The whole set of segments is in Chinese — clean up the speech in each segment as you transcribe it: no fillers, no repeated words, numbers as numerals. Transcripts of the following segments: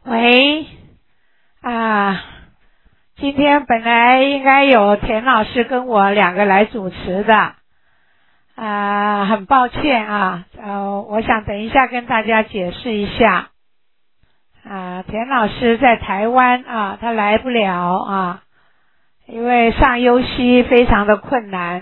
喂，啊，今天本来应该有田老师跟我两个来主持的，很抱歉啊，我想等一下跟大家解释一下，田老师在台湾啊，他来不了啊，因为上优西非常的困难。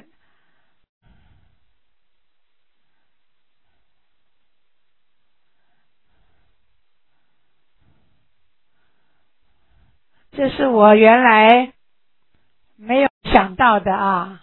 这是我原来没有想到的啊，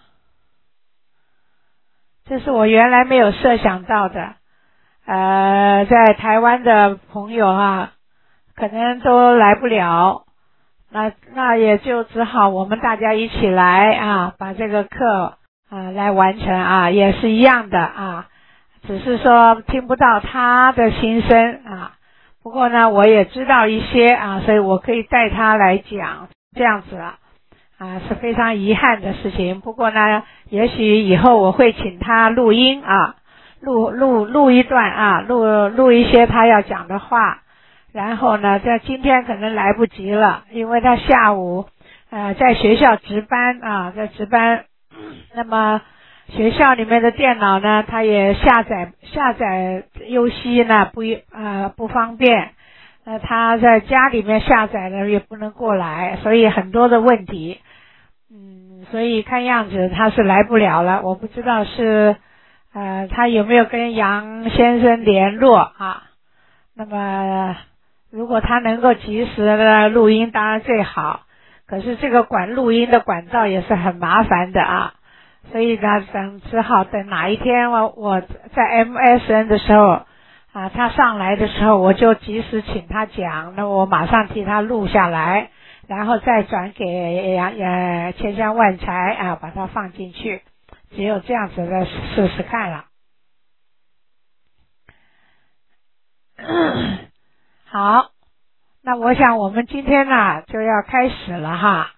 这是我原来没有设想到的。在台湾的朋友啊，可能都来不了，那也就只好我们大家一起来啊，把这个课来完成啊，也是一样的啊，只是说听不到他的心声啊。不过呢，我也知道一些啊，所以我可以带他来讲，这样子是非常遗憾的事情。不过呢，也许以后我会请他录音啊，录一段啊，录一些他要讲的话。然后呢，在今天可能来不及了，因为他下午在学校值班啊，在值班。那么学校里面的电脑呢，他也下载优西呢不方便。他在家里面下载了也不能过来，所以很多的问题。所以看样子他是来不了了。我不知道是他有没有跟杨先生联络啊？那么如果他能够及时的录音当然最好，可是这个录音的管道也是很麻烦的啊，所以呢只好等哪一天我在 MSN 的时候他上来的时候我就及时请他讲，那我马上替他录下来，然后再转给千香万财把它放进去，只有这样子的试试看了。好，那我想我们今天呢就要开始了哈。